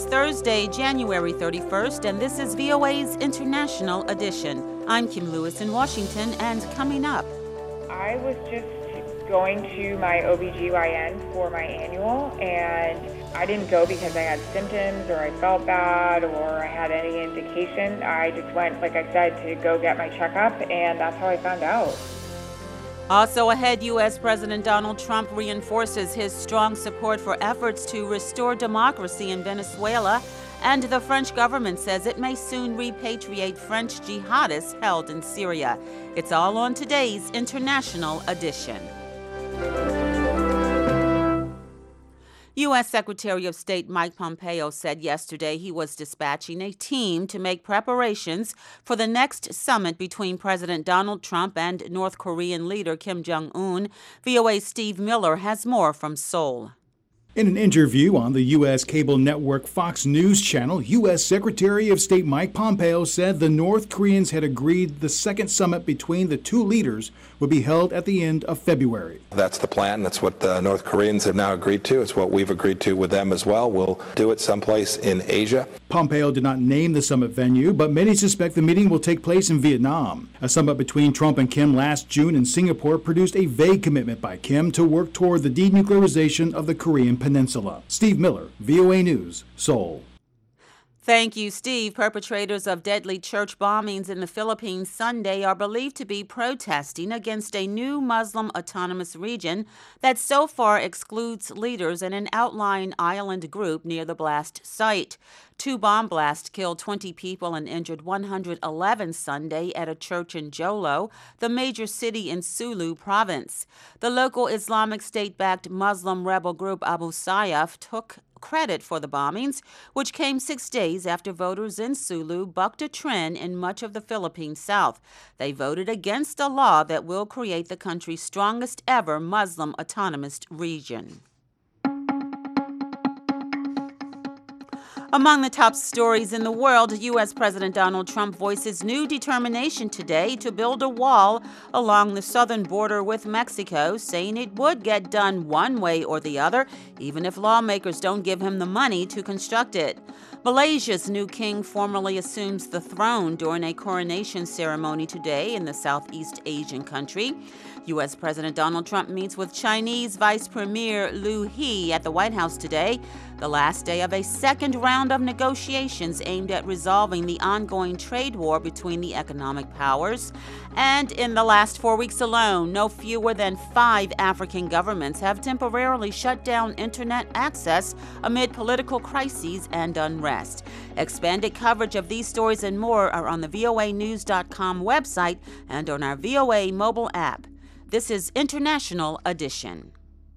Thursday, January 31st, and this is VOA's International Edition. I'm Kim Lewis in Washington, and coming up. I was just going to my OBGYN for my annual, and I didn't go because I had symptoms or I felt bad or I had any indication. I just went, like I said, to go get my checkup, and that's how I found out. Also ahead, U.S. President Donald Trump reinforces his strong support for efforts to restore democracy in Venezuela, and the French government says it may soon repatriate French jihadists held in Syria. It's all on today's International Edition. U.S. Secretary of State Mike Pompeo said yesterday he was dispatching a team to make preparations for the next summit between President Donald Trump and North Korean leader Kim Jong-un. VOA's Steve Miller has more from Seoul. In an interview on the U.S. cable network Fox News Channel, U.S. Secretary of State Mike Pompeo said the North Koreans had agreed the second summit between the two leaders would be held at the end of February. That's the plan. That's what the North Koreans have now agreed to. It's what we've agreed to with them as well. We'll do it someplace in Asia. Pompeo did not name the summit venue, but many suspect the meeting will take place in Vietnam. A summit between Trump and Kim last June in Singapore produced a vague commitment by Kim to work toward the denuclearization of the Korean Peninsula. Steve Miller, VOA News, Seoul. Thank you, Steve. Perpetrators of deadly church bombings in the Philippines Sunday are believed to be protesting against a new Muslim autonomous region that so far excludes leaders in an outlying island group near the blast site. Two bomb blasts killed 20 people and injured 111 Sunday at a church in Jolo, the major city in Sulu province. The local Islamic State-backed Muslim rebel group Abu Sayyaf took credit for the bombings, which came 6 days after voters in Sulu bucked a trend in much of the Philippine South. They voted against a law that will create the country's strongest ever Muslim autonomous region. Among the top stories in the world, U.S. President Donald Trump voices new determination today to build a wall along the southern border with Mexico, saying it would get done one way or the other, even if lawmakers don't give him the money to construct it. Malaysia's new king formally assumes the throne during a coronation ceremony today in the Southeast Asian country. U.S. President Donald Trump meets with Chinese Vice Premier Liu He at the White House today, the last day of a second round of negotiations aimed at resolving the ongoing trade war between the economic powers. And in the last 4 weeks alone, no fewer than 5 African governments have temporarily shut down internet access amid political crises and unrest. Expanded coverage of these stories and more are on the voanews.com website and on our VOA mobile app. This is International Edition.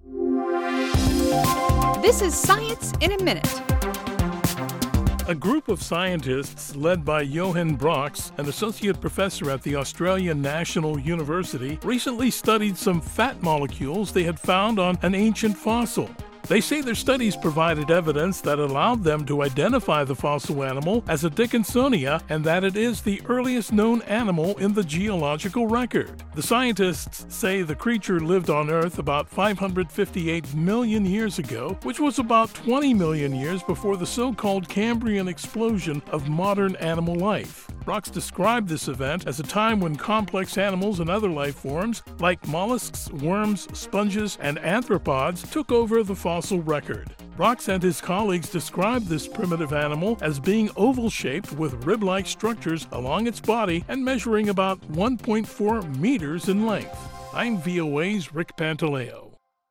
This is Science in a Minute. A group of scientists led by Johan Brox, an associate professor at the Australian National University, recently studied some fat molecules they had found on an ancient fossil. They say their studies provided evidence that allowed them to identify the fossil animal as a Dickinsonia and that it is the earliest known animal in the geological record. The scientists say the creature lived on Earth about 558 million years ago, which was about 20 million years before the so-called Cambrian explosion of modern animal life. Brox described this event as a time when complex animals and other life forms, like mollusks, worms, sponges, and arthropods, took over the fossil record. Brox and his colleagues described this primitive animal as being oval-shaped with rib-like structures along its body and measuring about 1.4 meters in length. I'm VOA's Rick Pantaleo.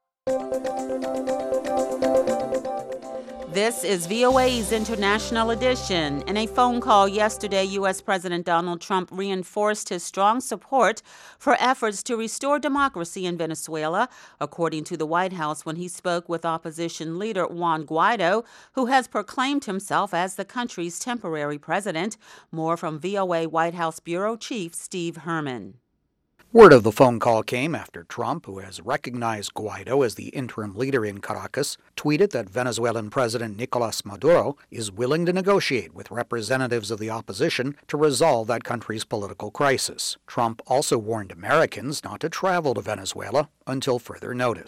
This is VOA's International Edition. In a phone call yesterday, U.S. President Donald Trump reinforced his strong support for efforts to restore democracy in Venezuela, according to the White House when he spoke with opposition leader Juan Guaido, who has proclaimed himself as the country's temporary president. More from VOA White House Bureau Chief Steve Herman. Word of the phone call came after Trump, who has recognized Guaido as the interim leader in Caracas, tweeted that Venezuelan President Nicolas Maduro is willing to negotiate with representatives of the opposition to resolve that country's political crisis. Trump also warned Americans not to travel to Venezuela until further notice.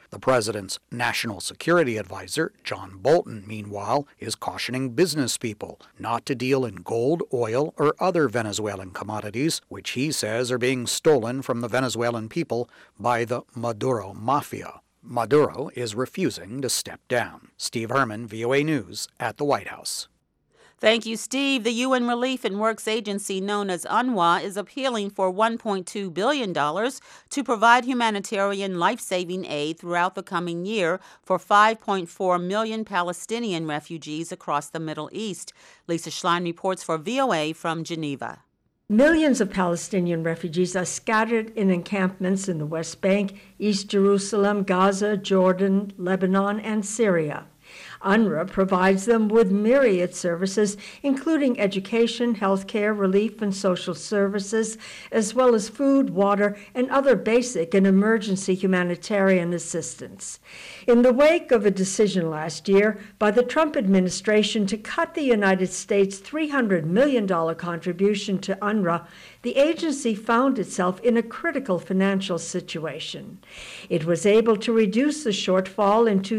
The president's national security advisor, John Bolton, meanwhile, is cautioning business people not to deal in gold, oil, or other Venezuelan commodities, which he says are being stolen from the Venezuelan people by the Maduro mafia. Maduro is refusing to step down. Steve Herman, VOA News, at the White House. Thank you, Steve. The UN Relief and Works Agency, known as UNRWA, is appealing for $1.2 billion to provide humanitarian life-saving aid throughout the coming year for 5.4 million Palestinian refugees across the Middle East. Lisa Schlein reports for VOA from Geneva. Millions of Palestinian refugees are scattered in encampments in the West Bank, East Jerusalem, Gaza, Jordan, Lebanon, and Syria. UNRWA provides them with myriad services, including education, healthcare, relief, and social services, as well as food, water, and other basic and emergency humanitarian assistance. In the wake of a decision last year by the Trump administration to cut the United States' $300 million contribution to UNRWA, the agency found itself in a critical financial situation. It was able to reduce the shortfall in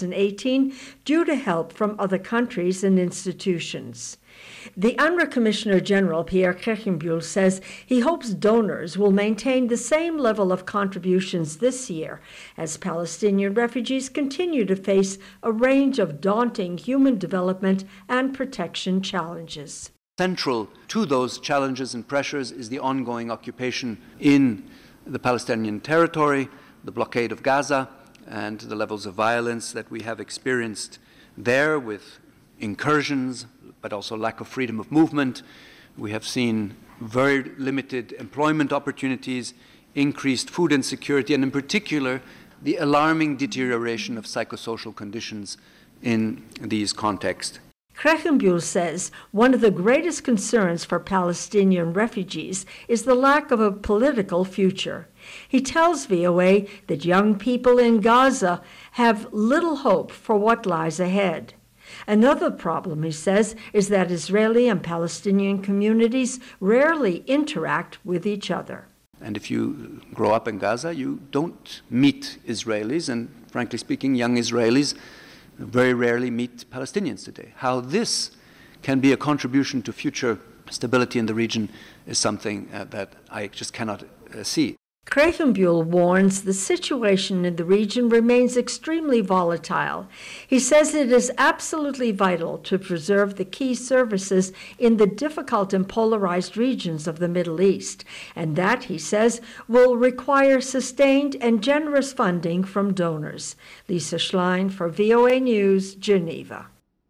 2018 due to help from other countries and institutions. The UNRWA Commissioner General, Pierre Kirchenbuhl, says he hopes donors will maintain the same level of contributions this year as Palestinian refugees continue to face a range of daunting human development and protection challenges. Central to those challenges and pressures is the ongoing occupation in the Palestinian territory, the blockade of Gaza, and the levels of violence that we have experienced there with incursions, but also lack of freedom of movement. We have seen very limited employment opportunities, increased food insecurity, and in particular, the alarming deterioration of psychosocial conditions in these contexts. Kirchenbuhl says one of the greatest concerns for Palestinian refugees is the lack of a political future. He tells VOA that young people in Gaza have little hope for what lies ahead. Another problem, he says, is that Israeli and Palestinian communities rarely interact with each other. And if you grow up in Gaza, you don't meet Israelis, and frankly speaking, young Israelis very rarely meet Palestinians today. How this can be a contribution to future stability in the region is something that I just cannot see. Kirchenbuhl warns the situation in the region remains extremely volatile. He says it is absolutely vital to preserve the key services in the difficult and polarized regions of the Middle East, and that, he says, will require sustained and generous funding from donors. Lisa Schlein for VOA News, Geneva.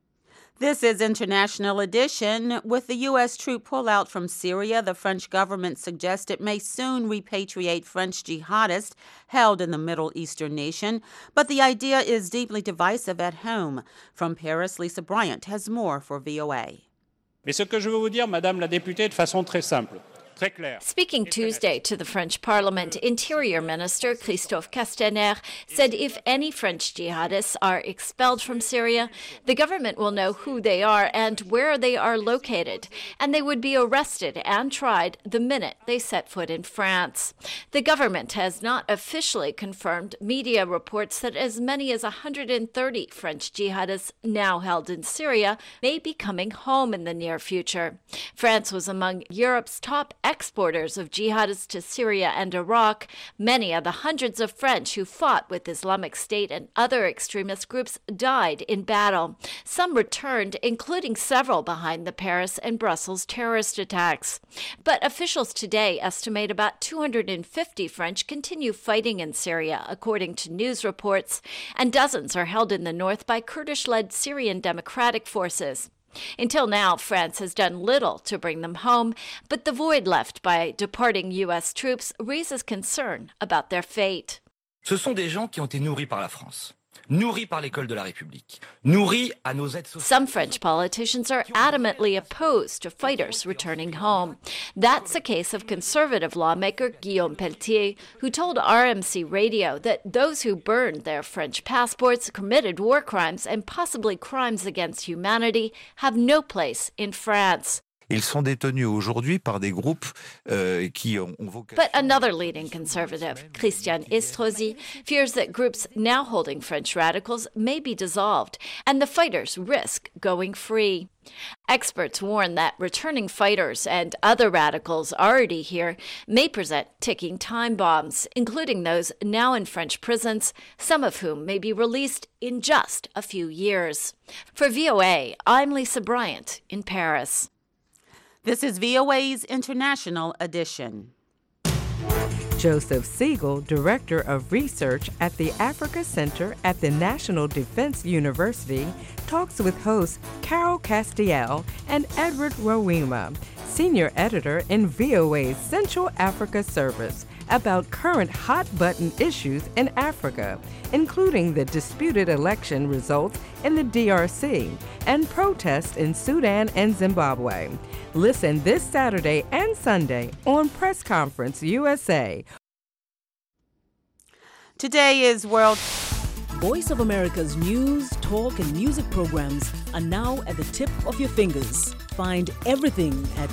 This is International Edition. With the U.S. troop pullout from Syria, the French government suggests it may soon repatriate French jihadists held in the Middle Eastern nation. But the idea is deeply divisive at home. From Paris, Lisa Bryant has more for VOA. Mais ce que je veux vous dire, Madame la députée, de façon très simple. Speaking Tuesday to the French Parliament, Interior Minister Christophe Castaner said if any French jihadists are expelled from Syria, the government will know who they are and where they are located, and they would be arrested and tried the minute they set foot in France. The government has not officially confirmed media reports that as many as 130 French jihadists now held in Syria may be coming home in the near future. France was among Europe's top exporters of jihadists to Syria and Iraq. Many of the hundreds of French who fought with Islamic State and other extremist groups died in battle. Some returned, including several behind the Paris and Brussels terrorist attacks. But officials today estimate about 250 French continue fighting in Syria, according to news reports, and dozens are held in the north by Kurdish-led Syrian Democratic Forces. Until now, France has done little to bring them home, but the void left by departing U.S. troops raises concern about their fate. Ce sont des gens qui ont été nourris par la France, nourris par l'école de la République, nourris à nos aides sociales. Some French politicians are adamantly opposed to fighters returning home. That's the case of conservative lawmaker Guillaume Pelletier, who told RMC Radio that those who burned their French passports, committed war crimes, and possibly crimes against humanity have no place in France. Ils sont détenus aujourd'hui par des groupes qui ont vocation. But another leading conservative, Christian Estrosi, fears that groups now holding French radicals may be dissolved and the fighters risk going free. Experts warn that returning fighters and other radicals already here may present ticking time bombs, including those now in French prisons, some of whom may be released in just a few years. For VOA, I'm Lisa Bryant in Paris. This is VOA's International Edition. Joseph Siegel, Director of Research at the Africa Center at the National Defense University, talks with hosts Carol Castiel and Edward Rowima, Senior Editor in VOA's Central Africa Service, about current hot-button issues in Africa, including the disputed election results in the DRC and protests in Sudan and Zimbabwe. Listen this Saturday and Sunday on Press Conference USA. Today is World... Voice of America's news, talk, and music programs are now at the tip of your fingers. Find everything at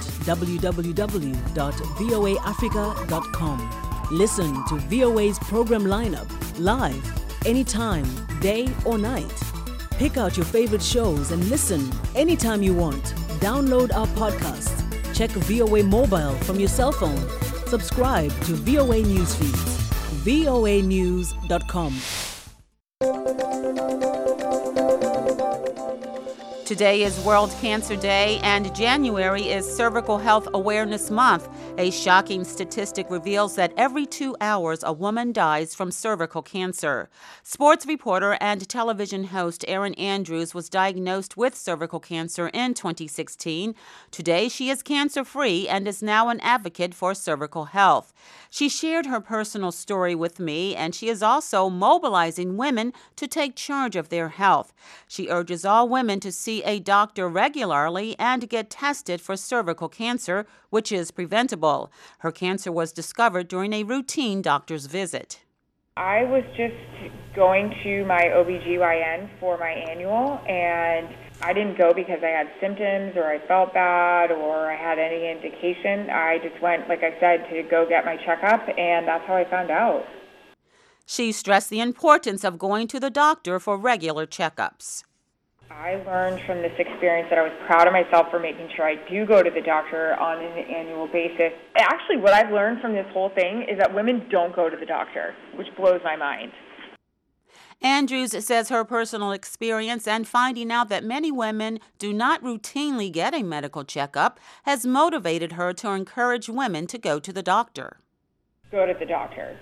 www.voaafrica.com. Listen to VOA's program lineup live, anytime, day or night. Pick out your favorite shows and listen anytime you want. Download our podcasts. Check VOA Mobile from your cell phone. Subscribe to VOA News Feeds. voanews.com. Today is World Cancer Day, and January is Cervical Health Awareness Month. A shocking statistic reveals that every 2 hours a woman dies from cervical cancer. Sports reporter and television host Erin Andrews was diagnosed with cervical cancer in 2016. Today, she is cancer-free and is now an advocate for cervical health. She shared her personal story with me, and she is also mobilizing women to take charge of their health. She urges all women to see a doctor regularly and get tested for cervical cancer, which is preventable. Her cancer was discovered during a routine doctor's visit. I was just going to my OBGYN for my annual, and I didn't go because I had symptoms or I felt bad or I had any indication. I just went, like I said, to go get my checkup, and that's how I found out. She stressed the importance of going to the doctor for regular checkups. I learned from this experience that I was proud of myself for making sure I do go to the doctor on an annual basis. Actually, what I've learned from this whole thing is that women don't go to the doctor, which blows my mind. Andrews says her personal experience and finding out that many women do not routinely get a medical checkup has motivated her to encourage women to go to the doctor. Go to the doctor.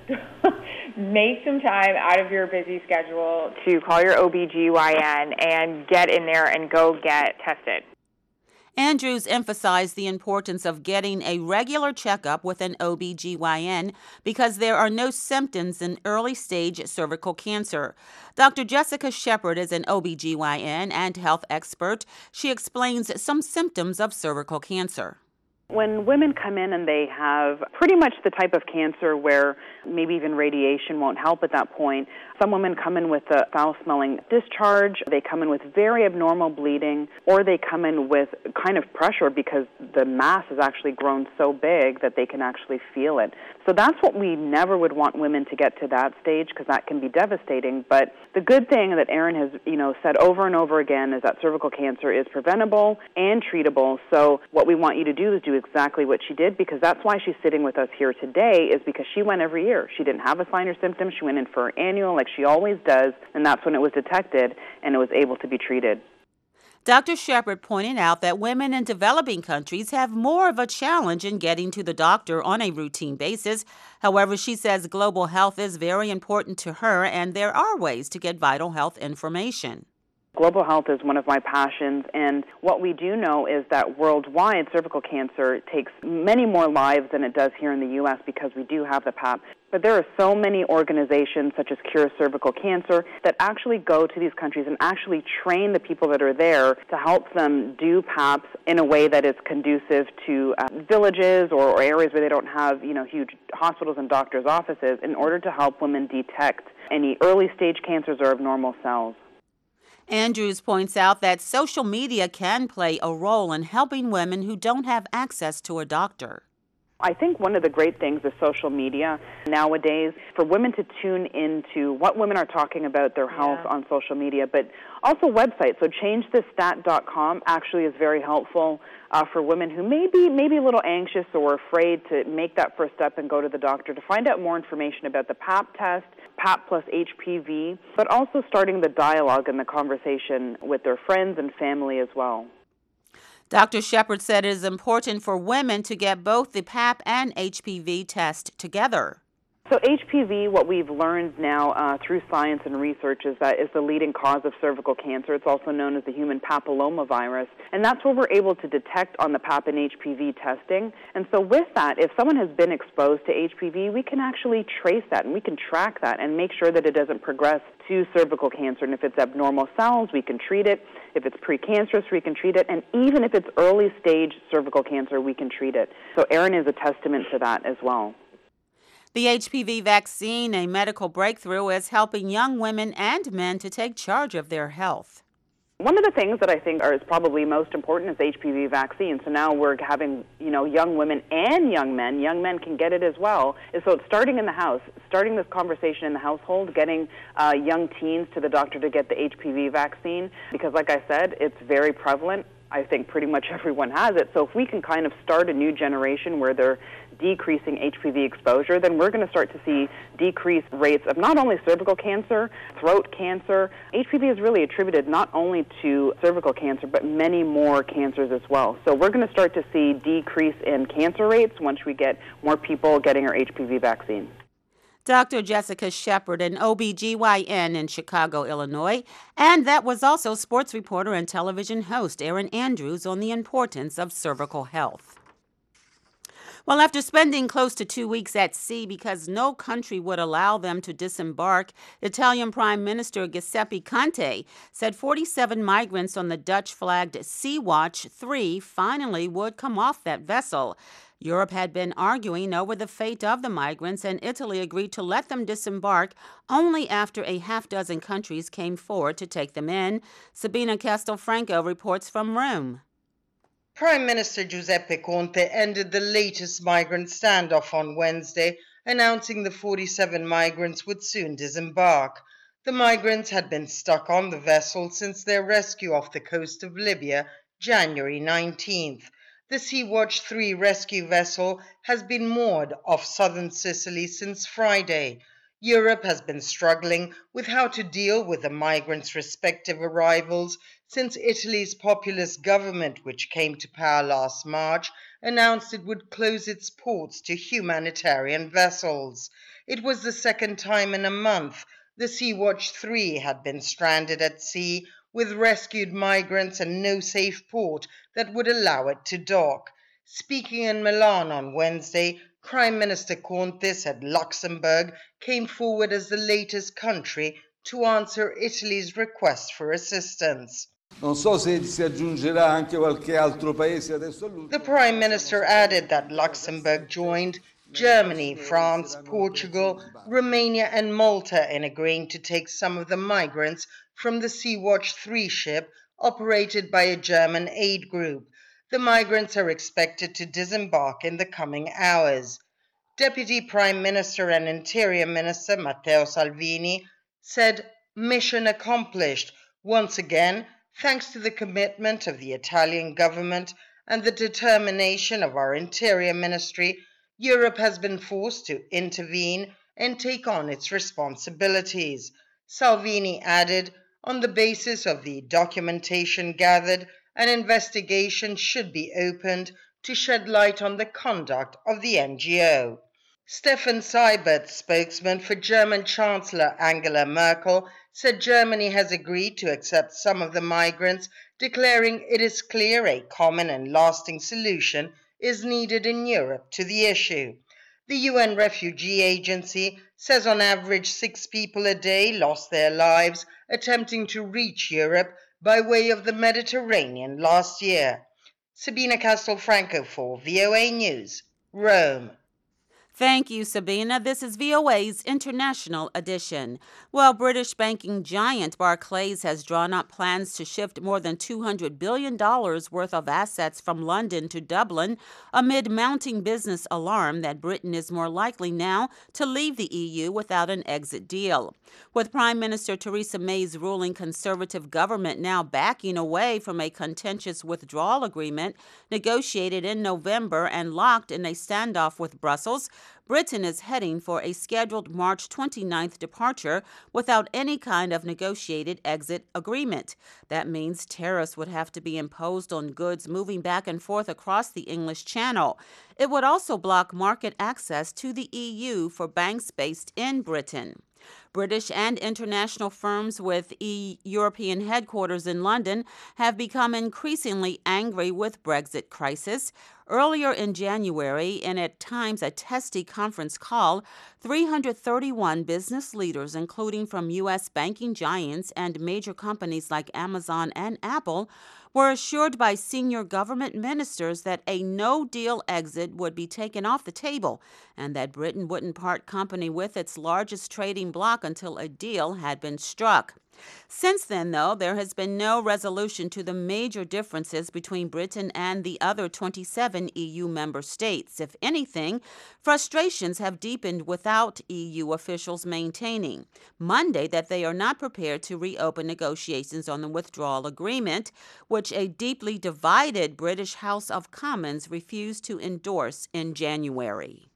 Make some time out of your busy schedule to call your OBGYN and get in there and go get tested. Andrews emphasized the importance of getting a regular checkup with an OBGYN because there are no symptoms in early-stage cervical cancer. Dr. Jessica Shepard is an OBGYN and health expert. She explains some symptoms of cervical cancer. When women come in and they have pretty much the type of cancer where maybe even radiation won't help at that point, some women come in with a foul-smelling discharge, they come in with very abnormal bleeding, or they come in with kind of pressure because the mass has actually grown so big that they can actually feel it. So that's what we never would want women to get to that stage because that can be devastating. But the good thing that Erin has, said over and over again is that cervical cancer is preventable and treatable. So what we want you to do is do exactly what she did, because that's why she's sitting with us here today, is because she went every year. She didn't have a sign or symptom. She went in for her annual like she always does, and that's when it was detected and it was able to be treated. Dr. Shepard pointed out that women in developing countries have more of a challenge in getting to the doctor on a routine basis. However, she says global health is very important to her, and there are ways to get vital health information. Global health is one of my passions, and what we do know is that worldwide cervical cancer takes many more lives than it does here in the U.S. because we do have the PAP. But there are so many organizations such as Cure Cervical Cancer that actually go to these countries and actually train the people that are there to help them do PAPs in a way that is conducive to villages or areas where they don't have, huge hospitals and doctors' offices in order to help women detect any early-stage cancers or abnormal cells. Andrews points out that social media can play a role in helping women who don't have access to a doctor. I think one of the great things is social media nowadays, for women to tune into what women are talking about their health on social media, but also websites. So changethistat.com actually is very helpful for women who may be a little anxious or afraid to make that first step and go to the doctor to find out more information about the PAP test, PAP plus HPV, but also starting the dialogue and the conversation with their friends and family as well. Dr. Shepard said it is important for women to get both the PAP and HPV test together. So HPV, what we've learned now through science and research, is that is the leading cause of cervical cancer. It's also known as the human papillomavirus. And that's what we're able to detect on the PAP and HPV testing. And so with that, if someone has been exposed to HPV, we can actually trace that and we can track that and make sure that it doesn't progress to cervical cancer. And if it's abnormal cells, we can treat it. If it's precancerous, we can treat it. And even if it's early stage cervical cancer, we can treat it. So Erin is a testament to that as well. The HPV vaccine, a medical breakthrough, is helping young women and men to take charge of their health. One of the things that I think is probably most important is HPV vaccine. So now we're having, young women and young men. Young men can get it as well. So it's starting in the house, starting this conversation in the household, getting young teens to the doctor to get the HPV vaccine. Because like I said, it's very prevalent. I think pretty much everyone has it. So if we can kind of start a new generation where they're decreasing HPV exposure, then we're going to start to see decreased rates of not only cervical cancer, throat cancer. HPV is really attributed not only to cervical cancer, but many more cancers as well. So we're going to start to see decrease in cancer rates once we get more people getting our HPV vaccine. Dr. Jessica Shepard, an OBGYN in Chicago, Illinois. And that was also sports reporter and television host Erin Andrews on the importance of cervical health. Well, after spending close to 2 weeks at sea because no country would allow them to disembark, Italian Prime Minister Giuseppe Conte said 47 migrants on the Dutch-flagged Sea-Watch 3 finally would come off that vessel. Europe had been arguing over the fate of the migrants, and Italy agreed to let them disembark only after a half-dozen countries came forward to take them in. Sabina Castelfranco reports from Rome. Prime Minister Giuseppe Conte ended the latest migrant standoff on Wednesday, announcing the 47 migrants would soon disembark. The migrants had been stuck on the vessel since their rescue off the coast of Libya, January 19th. The Sea-Watch 3 rescue vessel has been moored off southern Sicily since Friday. Europe has been struggling with how to deal with the migrants' respective arrivals since Italy's populist government, which came to power last March, announced it would close its ports to humanitarian vessels. It was the second time in a month the Sea-Watch 3 had been stranded at sea, with rescued migrants and no safe port that would allow it to dock. Speaking in Milan on Wednesday, Prime Minister Conte said Luxembourg came forward as the latest country to answer Italy's request for assistance. The Prime Minister added that Luxembourg joined Germany, France, Portugal, Romania and Malta in agreeing to take some of the migrants from the Sea-Watch 3 ship operated by a German aid group. The migrants are expected to disembark in the coming hours. Deputy Prime Minister and Interior Minister Matteo Salvini said, "Mission accomplished. Once again, thanks to the commitment of the Italian government and the determination of our Interior Ministry, Europe has been forced to intervene and take on its responsibilities." Salvini added, "On the basis of the documentation gathered, an investigation should be opened to shed light on the conduct of the NGO." Stefan Seibert, spokesman for German Chancellor Angela Merkel, said Germany has agreed to accept some of the migrants, declaring it is clear a common and lasting solution is needed in Europe to the issue. The UN Refugee Agency says on average 6 people a day lost their lives attempting to reach Europe by way of the Mediterranean last year. Sabina Castelfranco for VOA News, Rome. Thank you, Sabina. This is VOA's International Edition. Well, British banking giant Barclays has drawn up plans to shift more than $200 billion worth of assets from London to Dublin amid mounting business alarm that Britain is more likely now to leave the EU without an exit deal. With Prime Minister Theresa May's ruling Conservative government now backing away from a contentious withdrawal agreement negotiated in November and locked in a standoff with Brussels, Britain is heading for a scheduled March 29th departure without any kind of negotiated exit agreement. That means tariffs would have to be imposed on goods moving back and forth across the English Channel. It would also block market access to the EU for banks based in Britain. British and international firms with European headquarters in London have become increasingly angry with Brexit crisis. Earlier in January, in at times a testy conference call, 331 business leaders, including from U.S. banking giants and major companies like Amazon and Apple, were assured by senior government ministers that a no-deal exit would be taken off the table and that Britain wouldn't part company with its largest trading bloc until a deal had been struck. Since then, though, there has been no resolution to the major differences between Britain and the other 27 EU member states. If anything, frustrations have deepened without EU officials maintaining Monday that they are not prepared to reopen negotiations on the withdrawal agreement, which a deeply divided British House of Commons refused to endorse in January.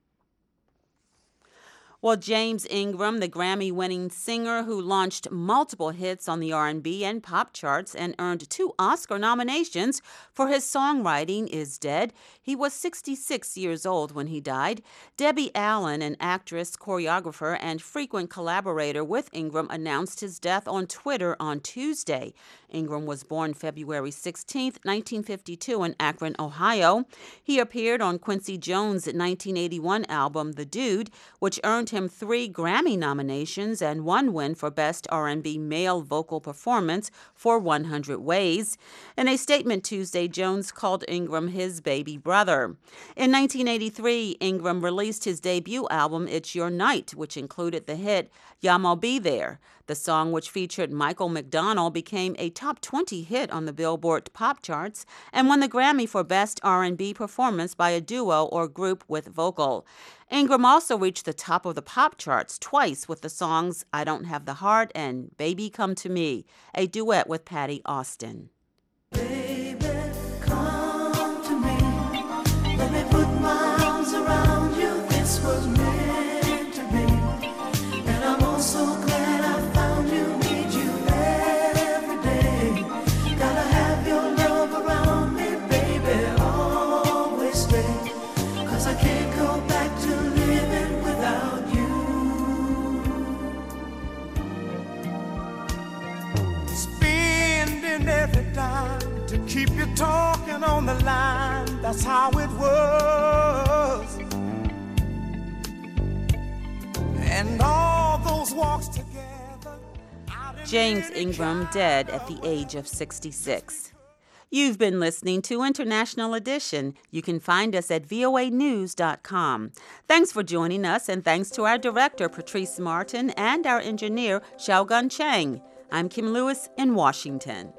Well, James Ingram, the Grammy-winning singer who launched multiple hits on the R&B and pop charts and earned 2 Oscar nominations for his songwriting, is dead. He was 66 years old when he died. Debbie Allen, an actress, choreographer, and frequent collaborator with Ingram, announced his death on Twitter on Tuesday. Ingram was born February 16, 1952 in Akron, Ohio. He appeared on Quincy Jones' 1981 album, The Dude, which earned him 3 Grammy nominations and 1 win for Best R&B Male Vocal Performance for 100 Ways. In a statement Tuesday, Jones called Ingram his baby brother. In 1983, Ingram released his debut album, It's Your Night, which included the hit Y'all Be There. The song, which featured Michael McDonald, became a top 20 hit on the Billboard pop charts and won the Grammy for Best R&B Performance by a duo or group with vocal. Ingram also reached the top of the pop charts twice with the songs I Don't Have the Heart and Baby Come to Me, a duet with Patty Austin. Baby, come to me. Let me put my arms around you. This was meant to be. And I'm also glad I found you. Need you every day. Gotta have your love around me, baby. Always stay. 'Cause I can't go back to living without you. Spending every dime to keep you talking on the line. That's how it was. And all those walks together. James Ingram, dead at the age of 66. You've been listening to International Edition. You can find us at voanews.com. Thanks for joining us, and thanks to our director, Patrice Martin, and our engineer, Xiaogun Chang. I'm Kim Lewis in Washington.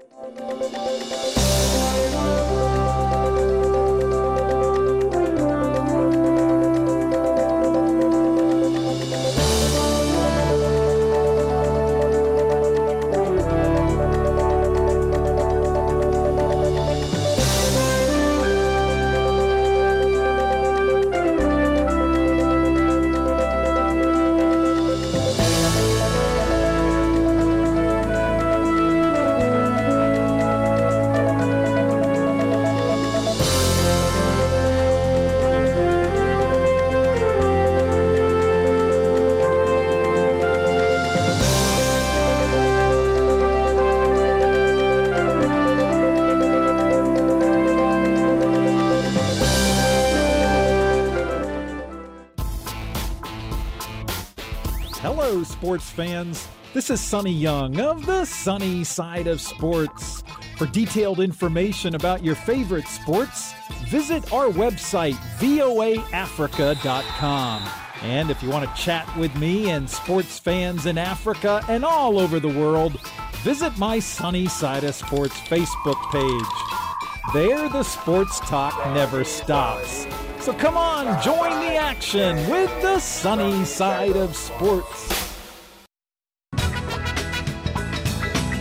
Hello, sports fans. This is Sonny Young of the Sunny Side of Sports. For detailed information about your favorite sports, visit our website, voaafrica.com. And if you want to chat with me and sports fans in Africa and all over the world, visit my Sunny Side of Sports Facebook page. There, the sports talk never stops. So come on, join the action with the Sunny Side of Sports.